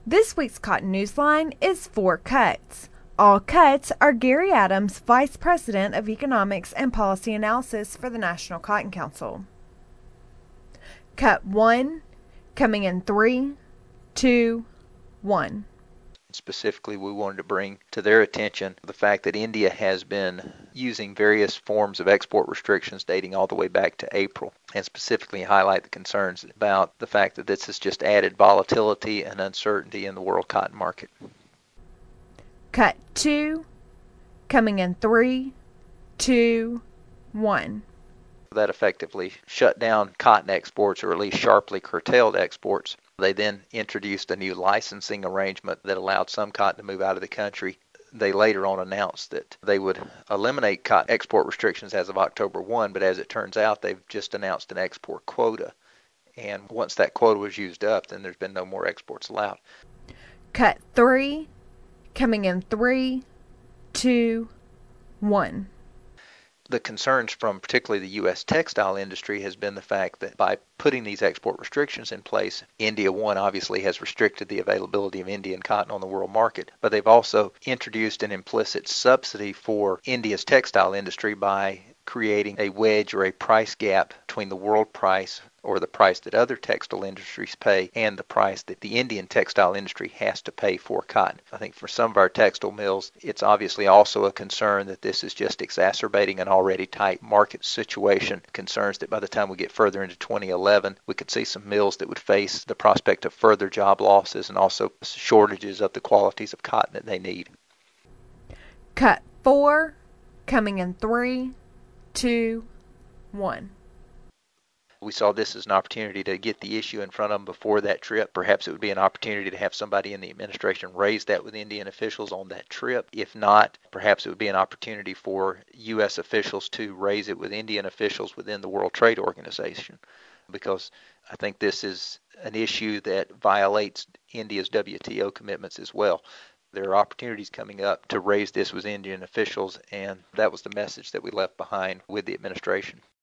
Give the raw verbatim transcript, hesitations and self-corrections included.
This week's Cotton Newsline is Four Cuts. All cuts are Gary Adams, Vice President of Economics and Policy Analysis for the National Cotton Council. Cut one, coming in three, two, one. Specifically, we wanted to bring to their attention the fact that India has been using various forms of export restrictions dating all the way back to April, and specifically highlight the concerns about the fact that this has just added volatility and uncertainty in the world cotton market. Cut two, coming in three, two, one. That effectively shut down cotton exports, or at least sharply curtailed exports. They then introduced a new licensing arrangement that allowed some cotton to move out of the country. They later on announced that they would eliminate cotton export restrictions as of October first, but as it turns out, they've just announced an export quota. And once that quota was used up, then there's been no more exports allowed. Cut three, coming in three, two, one. The concerns from particularly the U S textile industry has been the fact that by putting these export restrictions in place, India, one, obviously has restricted the availability of Indian cotton on the world market, but they've also introduced an implicit subsidy for India's textile industry by creating a wedge or a price gap between the world price, or the price that other textile industries pay, and the price that the Indian textile industry has to pay for cotton. I think for some of our textile mills, it's obviously also a concern that this is just exacerbating an already tight market situation. Concerns that by the time we get further into twenty eleven, we could see some mills that would face the prospect of further job losses and also shortages of the qualities of cotton that they need. Cut four, coming in three, two, one. We saw this as an opportunity to get the issue in front of them before that trip. Perhaps it would be an opportunity to have somebody in the administration raise that with Indian officials on that trip. If not, perhaps it would be an opportunity for U S officials to raise it with Indian officials within the World Trade Organization, because I think this is an issue that violates India's W T O commitments as well. There are opportunities coming up to raise this with Indian officials, and that was the message that we left behind with the administration.